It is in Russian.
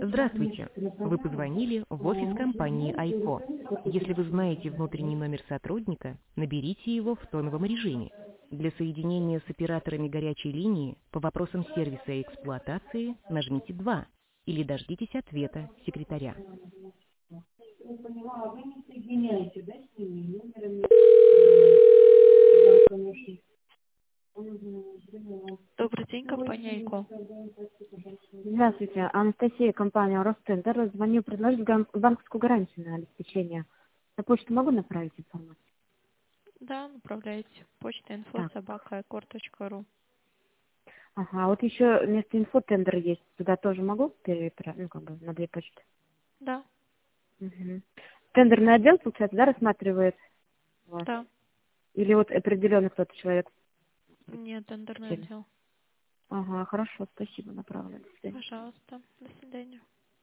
Здравствуйте. Вы позвонили в офис компании Айко. Если вы знаете внутренний номер сотрудника, наберите его в тоновом режиме. Для соединения с операторами горячей линии по вопросам сервиса и эксплуатации нажмите 2 или дождитесь ответа секретаря. Не поняла, а вы не соединяете, да, с ними номерами? Добрый день, компания ИКО. Здравствуйте, Анастасия, компания Ростендер. Звоню предложить банковскую гарантию на обеспечение. На почту могу направить информацию? Да, направляйте. Почта Так, info@icor.ru. ага, вот еще вместо инфотендера есть. Туда тоже могу переправить, на две почты? Да, Угу. Тендерный отдел, получается, да, рассматривает вас? да. Или вот определенный кто-то человек? Нет, тендерный отдел. Ага, хорошо, спасибо, направлю. До свидания. Пожалуйста. До свидания.